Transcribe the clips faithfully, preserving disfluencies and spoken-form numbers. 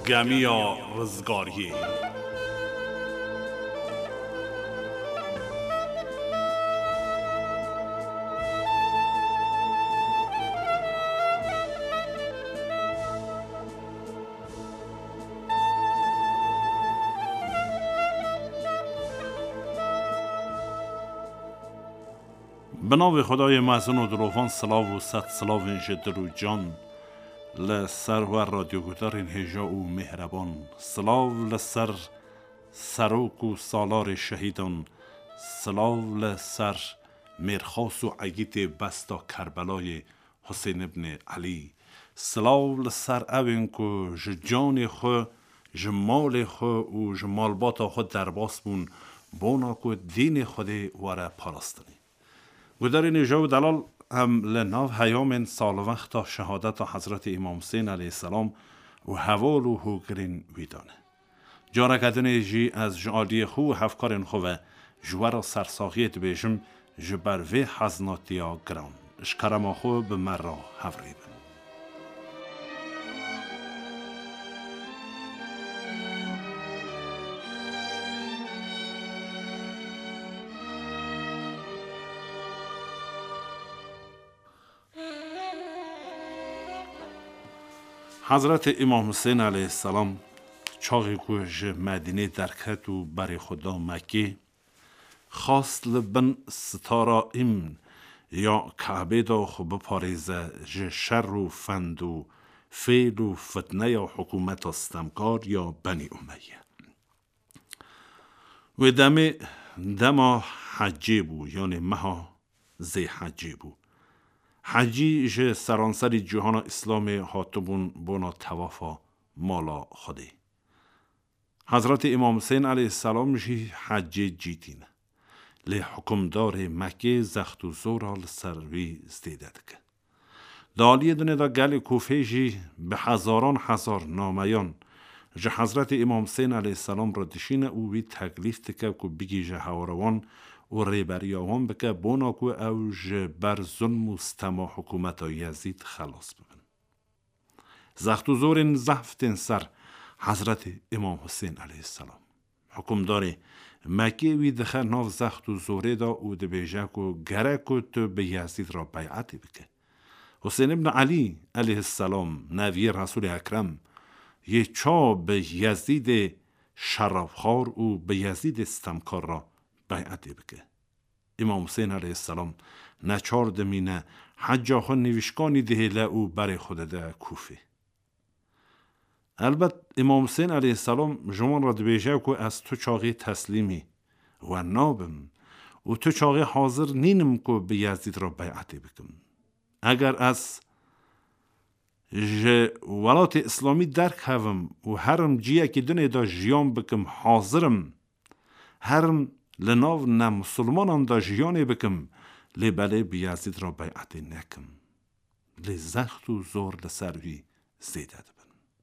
گمی رزگاری به نام خدای محسن و دروفان سلاو و صد سلاو انشه درو جان لسر و رادیو گدارین هجا و مهربان سلاو لسر سروک و سالار شهیدان سلاو لسر مرخاص و عگیت بستا کربلای حسین ابن علی سلاو لسر اوین که جان خو جمال خو و جمالبات خود در باس بون بونا که دین خود وره پرستنی گدارین جو دلال هم لناو هیام سال وقت شهادت حضرت امام حسین علیه السلام و حوال و هوگرین ویدانه جارکتن جی از جعالی خو و هفکارین خواه جوار سرساخیت بیشم جبروی حزناتیا گران اشکرما خو به مرا هفریبن حضرت امام حسین علیه السلام چاقی که مدینه درکت و بر خدا مکی خواست لبن ستارا امن یا کعبه دا خوب پاریزه جه شر و فند و فیل و فتنه یا حکومت استمکار یا بنی امیه و دم دما حجی بو یعنی مها زی حجی بو حجی جه سرانسر جهان اسلام هاتبون بونا توافا مالا خوده حضرت امام حسین علیه السلام جه حجی جیتینه لی حکمدار مکه زخت و زورال سروی زدیده که دالی دونه دا گل کوفه جه به هزاران هزار نامیان جه حضرت امام حسین علیه السلام را دشینه او بی تکلیف تکه که بگی جه هواروان و ریبریاوان بکه بونا که او جه بر ظلم و ستما حکومت یزید خلاص ببن زخت و زورین زفتین سر حضرت امام حسین علیه السلام حکمدار مکه وی دخل ناف زخت و زوره دا او ده بیجه که گره که تو به یزید را بیعتی بکه حسین ابن علی علیه السلام نوی رسول اکرم یه چا به یزید شرافخار و به یزید استمکار را بیعتی بکه امام حسین علیه السلام نچار دمینه حجا خود نوشکانی دهیله او بر خود ده کوفه البته امام حسین علیه السلام جمان را دبیجه که از تو چاقی تسلیمی و نابم و تو چاقی حاضر نینم که به یزید را بیعتی بکم اگر از ج ولات اسلامی درک هفم و هرم جیه که دنه دا جیان بکم حاضرم هرم لناو نه مسلمانان دا جیانه بکم لی بله به یزید را بیعتی نکم لی زخت و زور لسروی زیده دبن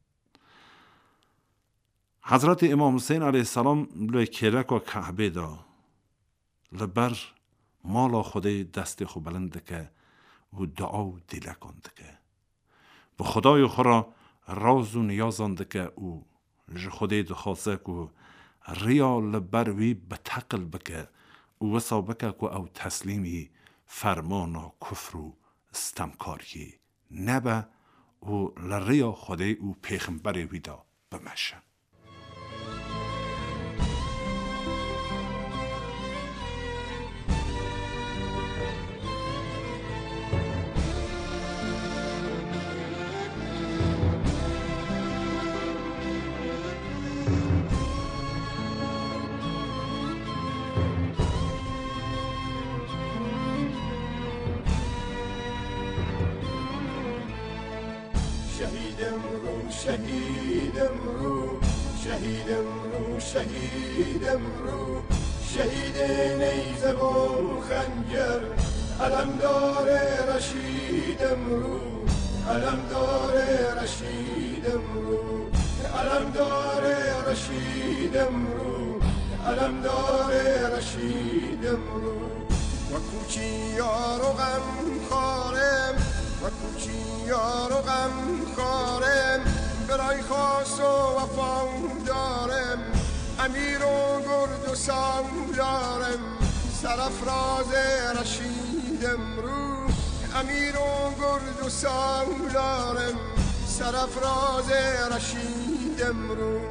حضرت امام حسین علیه السلام لی کرک و کعبه دا لبر مالا خوده دست خو بلند که و دعا و دیلکان دکه به خدای خورا راز و نیازان دکه او خوده دخواسته که ریا لبروی بتقل بکه و وسا بکه که او تسلیمی فرمان و کفر و استمکاری نبه و لریا خوده او پیغمبر ویدا بمشه شهیدم رو شهیدم رو شهیدم رو شهید نیزه و خنجر علمدار رشیدم رو علمدار رشیدم رو علمدار رشیدم رو علمدار رشیدم رو و کوچی یار و غم خارم و کوچی یار و غم خارم برای خاص و وفا دارم، امیر و گرد و سام دارم، سرافراز رشید امرو، امیر و گرد و سام دارم، سرافراز رشید امرو.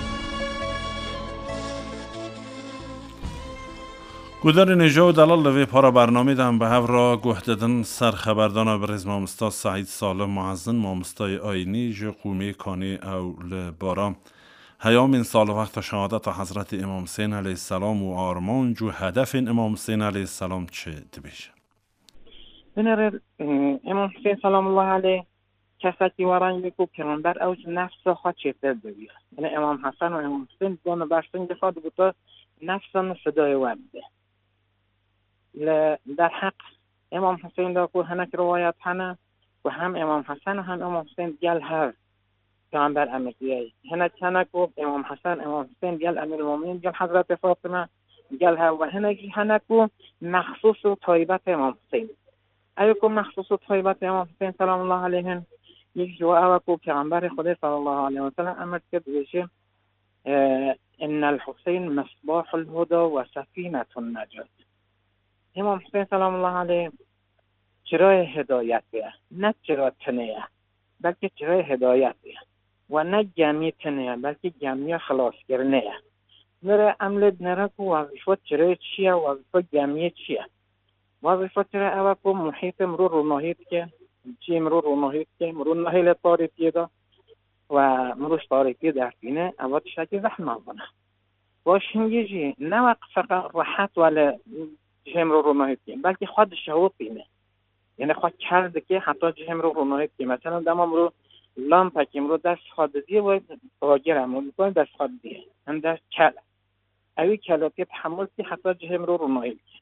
گودر نجا و دلال لوی پارا برنامه دم به هفرا گوهددن سرخبردان برز مامستا سعید سالم معزن مامستای آینی جو قومی کانی او لبارا هیام این سال وقت شهادت حضرت امام حسین علیه السلام و آرمان جو هدف امام حسین علیه السلام چه دبیشه؟ بنر امام حسین سلام الله علیه کساتی وران بکو پیغمبر اوج نفس خود چیتر دویه. یعنی امام حسن و امام حسین دون برسنگ خود بوده نفسان صدای وابده. در حق امام حسین دا کو هنک روایت هنه و هم امام حسن و هم امام حسین گل هر پیغمبر امریه. هنک هنک کو امام حسن امام حسین گل امیر المؤمنین گل حضرت فاطمه گل هر و هنک هنک کو مخصوص و طیبت امام حسین. ایو کو مخصوص و طیبت امام حسین سلام الله علیه یک جواب کو پیغمبر خدا صلی الله علیه و سلم امر کرد بشه ان الحسین مصباح الهدى و سفینه النجات. امام حسین سلام الله علیه چرای هدایت بیه، نه چرای تنیه بلکه چرای هدایت بیه و نه جمعی تنیه بلکه جمعی خلاص کرنیه. نره عملت نره که وظیفه چرای چیه وظیفه جمعی چیه. وظیفه چرای اوه که محیط مرو رو نهید که چی مرو رو نهید که مرو نهیل تاریفیه دا و مروش تاریفیه در فینه اوه تشاکی زحمه کنه باشنگی جی نه وقت فقط راحت ولی جهم رو رو نهید که بلکه خود شهود بینه. یعنی خود کرده که حتی جهم رو رو نهید که مثلا دمام رو لامپا که رو دست خود دیه و باگر هم رو بکنه دست خود دیه هم دست کل اوی کلاتی تحمل که حتی جهم رو رو نهید که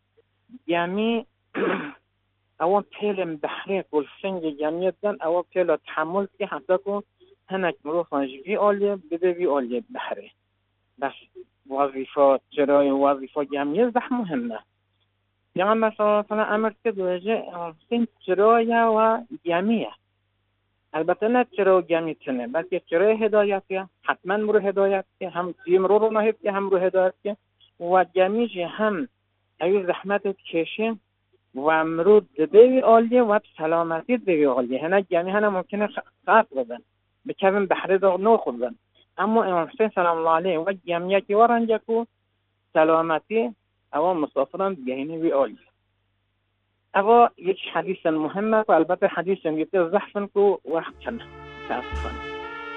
یعنی اوان پیل بحری گلسنگ جمعیت دن اوان پیل تحمل که حتی که هنک مرو خانجوی آلیه بده وی آلیه بحری بس وظیفه جرای وظیفه جمعیت زح مهمه. پیغمبر صلی الله علیه و امر کرد وجه حسین چرای و جمعیه. البته نه چرای جمعیتونه بلکه چرای هدایتیه. حتما مرو هدایت که هم زیم رو رو نهید که هم رو هدایت که و جمعیش هم اوی زحمت کشیم و مرو دوی آلیه و سلامتی دوی آلیه. هنه جمعی هنه ممکنه خاص بدن بکرم بحری دا نو خوردن. اما امام حسین سلام الله علیه و جمعیتی ورنجه کو سلامتی اوان مسافران بگهینه وی آلی. اوا یک حدیث مهمه و البته حدیث میگه زحفن کو وقت کنه تاسفانه.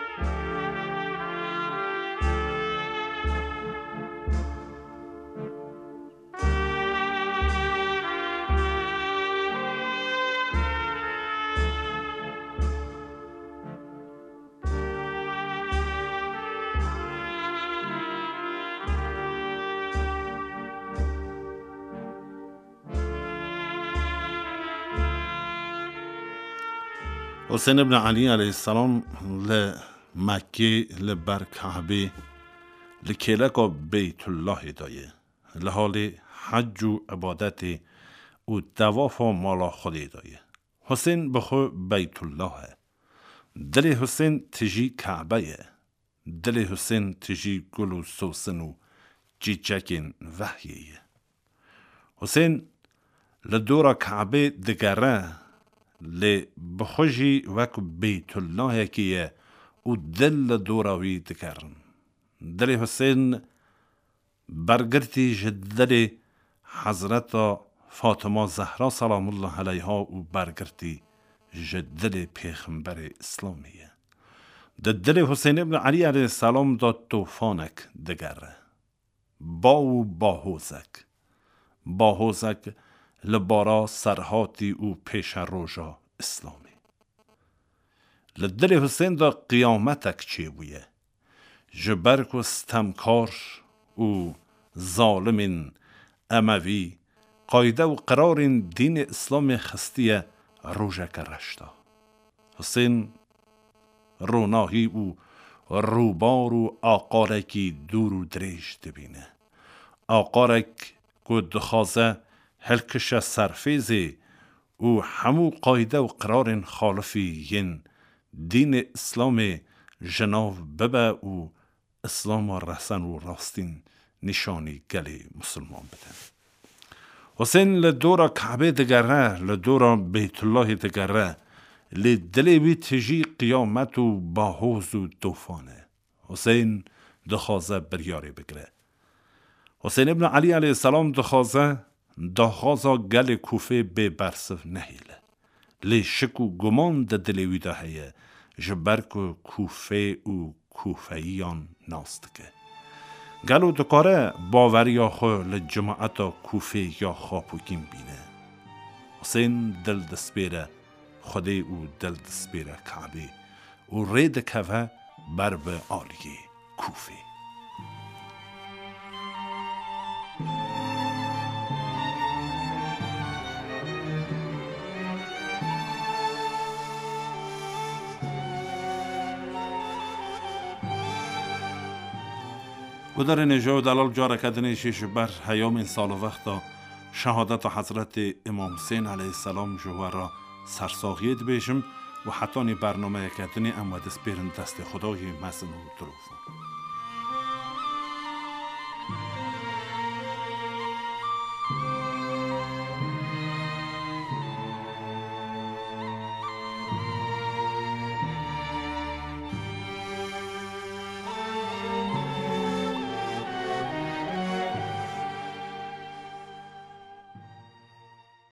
حسین ابن علی علیه السلام لمکه لبر کعبه لکلک بیت الله دایه لحال حج و عبادت و دواف و مالا خودی دایه. حسین بخو بیت الله دل حسین تجی کعبه دل حسین تجی گل و سوسن و جیجکین وحیه. حسین لدورا کعبه دگره لی بخوشی وک بیت الله کیه و دل دوراوی دکرن. دل حسین برگرتی جدل حضرت فاطمه زهرا سلام الله علیها و برگرتی جدل پیغمبر اسلامیه. دل حسین ابن علی علیه السلام دا توفانک دگره با و باهوزک باهوزک لبارا سرهاتی او پیش روژا اسلامی. لدل حسین دا قیامتک چی بویه جبرک و ستمکار او ظالم اموی قایده و قرار دین اسلام خستیه روژه کرشتا. حسین روناهی او روبار و آقارکی دور و دریش دبینه. آقارک که دخوازه هلکش سرفیزی او همو قایده و قرار خالفی ین دین اسلام جناو ببه او اسلام و رسن و راستین نشانی گلی مسلمان بده. حسین لدورا کعبه دگره، لدورا بیت الله دگره، لدلی بی تجی قیامت و باحوز و دوفانه. حسین دخوازه بریاری بگره. حسین ابن علی علیه السلام دخوازه دخوازه گل کوفه به برصف نهیله. لی شک و گمان ده دلیوی ده هیه جبرک و کوفه و کوفهیان ناستگه. گلو دکاره باوری خو لجماعت کوفه یا خواب و گیم بینه. حسین دل دسپیره خوده او دل دسپیره کعبه و رید کوه بر به آلیه کوفه. گدار نجا و دلال جا رکدن شیش بر حیام این سال و وقتا شهادت حضرت امام حسین علیه السلام جوه را سرساغید بیشم و حتی نی برنامه کدنی امود سپیرن دست خدای مزن و دروفون.